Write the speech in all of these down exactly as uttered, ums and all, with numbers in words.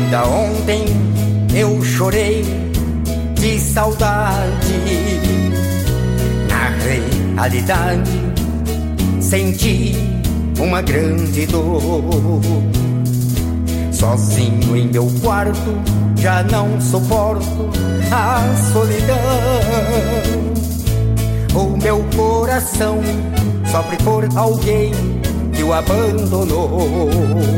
Ainda ontem eu chorei de saudade. Na realidade senti uma grande dor. Sozinho em meu quarto já não suporto a solidão. O meu coração sofre por alguém que o abandonou.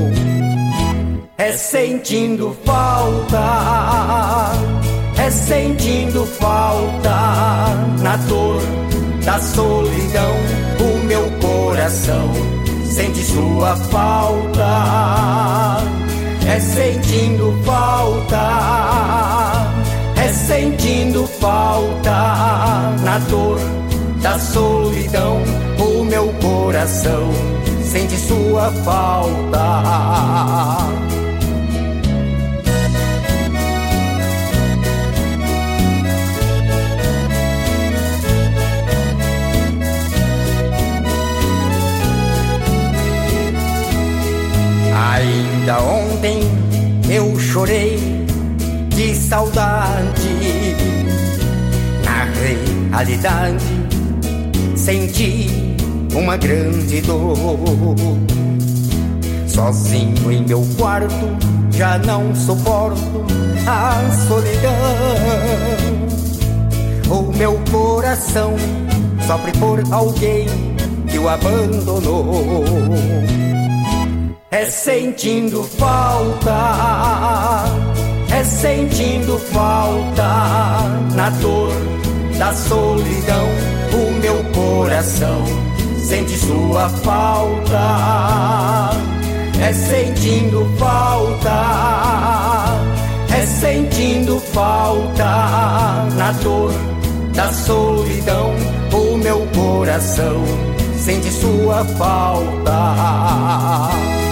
É sentindo falta, é sentindo falta. Na dor da solidão o meu coração sente sua falta. É sentindo falta, é sentindo falta. Na dor da solidão o meu coração sente sua falta. Ainda ontem eu chorei de saudade. Na realidade senti uma grande dor. Sozinho em meu quarto já não suporto a solidão. O meu coração sofre por alguém que o abandonou. É sentindo falta, é sentindo falta. Na dor da solidão o meu coração sente sua falta. É sentindo falta, é sentindo falta. Na dor da solidão o meu coração sente sua falta.